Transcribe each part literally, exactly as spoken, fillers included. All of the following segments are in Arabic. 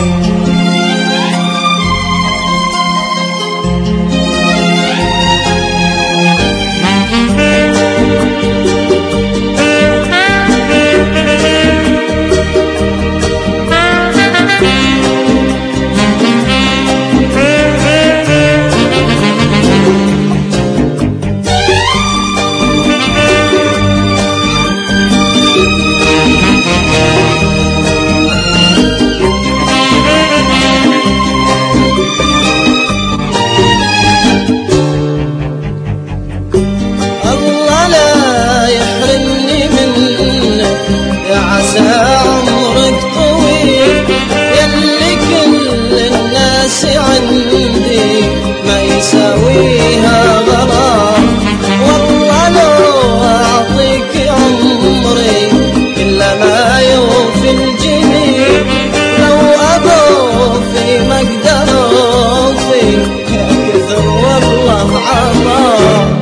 عمرك طويل يلي كل الناس عندي ما يساويها غرام. والله لو أعطيك عمري إلا ما يوفي الجميل، لو أضوفي ما أقدر أوفي يا كثر والله عطاك.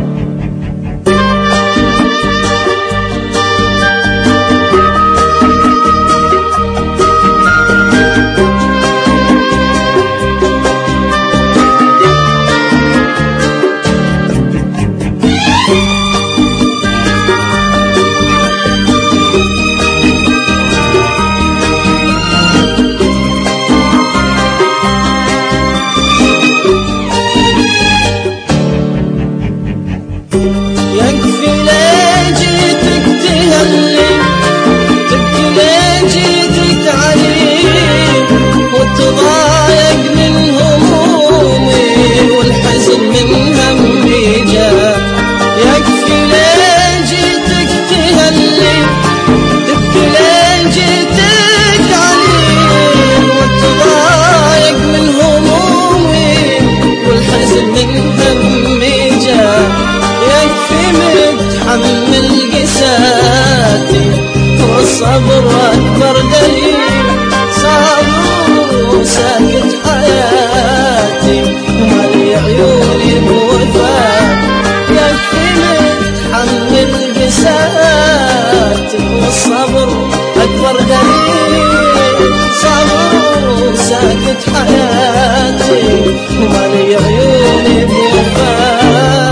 يكفي ليه جيتك تهلي، تبكي ليه جيتك علي، وتضايق من همومي والحزن من همي جاك. يكفي ليه جيتك تهلي، تبكي ليه جيتك علي، وتضايق من همومي والحزن من همي جاك. يكفي متحمل قساتي والصبر أكبر دليل، صابر وساكت حياتي ومالي عيوني بوفاك. يكفي متحمل قساتي والصبر أكبر دليل، صابر وساكت حياتي ومالي عيوني بوفاك.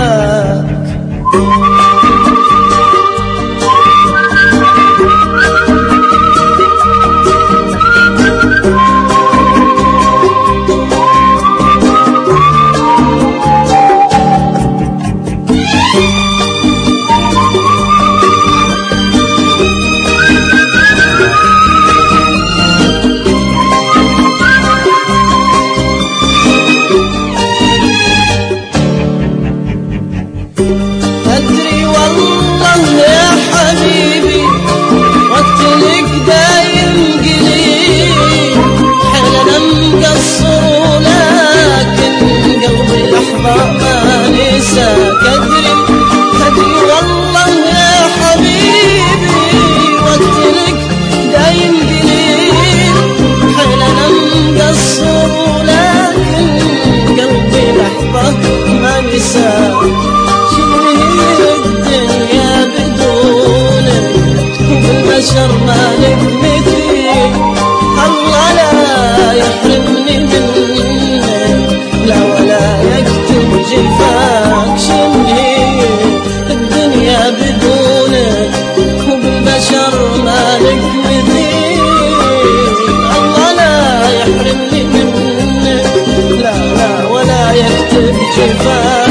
أدري والله يا حبيبي وقت لك دايم قليل، حيل أنا مقصر لكن قلبي لحظة ما نساك. أدري أدري والله يا حبيبي وقت لك دايم قليل، حيل أنا مقصر لكن قلبي لحظة ما نساك. الدنيا بدونك وبالبشر مالك مثيل، الله لا يحرمني منك لا ولا يكتب جفاك. شنهي الدنيا بدونك وبالبشر مالك مثيل، الله لا يحرمني منك لا لا ولا يكتب جفاك.